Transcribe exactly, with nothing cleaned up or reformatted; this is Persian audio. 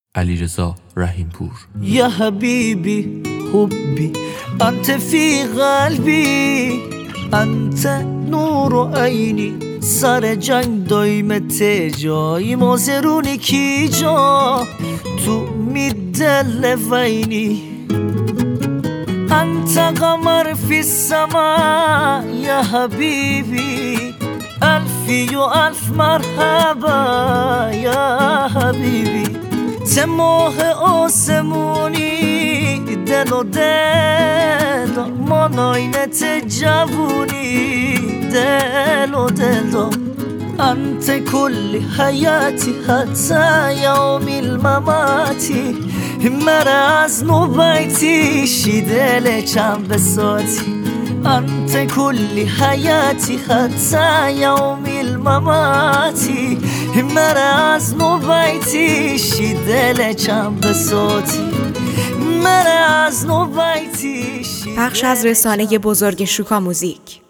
علیرضا رحیمپور. یا حبیبی حبی انت فی قلبی انت نور عینی سر جنگ دایمت جایی مازرونی کی جا تو میدل وینی انت قمر فی السما یا حبیبی الفی و الف مرحبا یا حبیبی ته ماه آسمونی دل و دل ما ناینت جوونی دل و دل انت کل حیاتی حتی یوم المماتی مره از نوبیتی شی دل چند بساتی انت کل حیاتی حتی یوم المماتی مره از نوبیتی شی دل چند بساتی مره از نوبیتی. پخش از رسانه بزرگ شوکا موزیک.